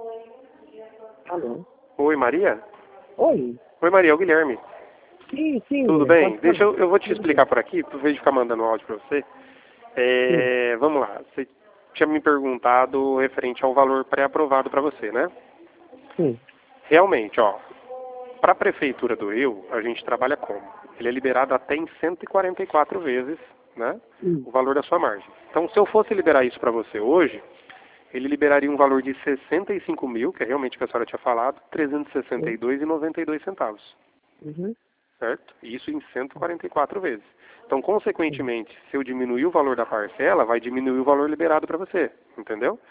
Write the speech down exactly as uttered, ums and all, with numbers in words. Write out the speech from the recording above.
Alô? Oi, Maria? Oi? Oi, Maria, é o Guilherme. Sim, sim. Tudo Pode bem? falar. Deixa eu, eu vou te Tudo explicar bem. por aqui, por vez de ficar mandando áudio para você. Sim, É, vamos lá, você tinha me perguntado referente ao valor pré-aprovado para você, né? sim. Realmente, ó, para a Prefeitura do Rio, a gente trabalha como? Ele é liberado até em cento e quarenta e quatro vezes, né, Hum, o valor da sua margem. Então, se eu fosse liberar isso para você hoje, ele liberaria um valor de sessenta e cinco mil, que é realmente o que a senhora tinha falado, trezentos e sessenta e sim. dois reais e noventa e dois centavos. Uhum. Certo? Isso em cento e quarenta e quatro vezes. Então, Sim. consequentemente, se eu diminuir o valor da parcela, vai diminuir o valor liberado para você, entendeu?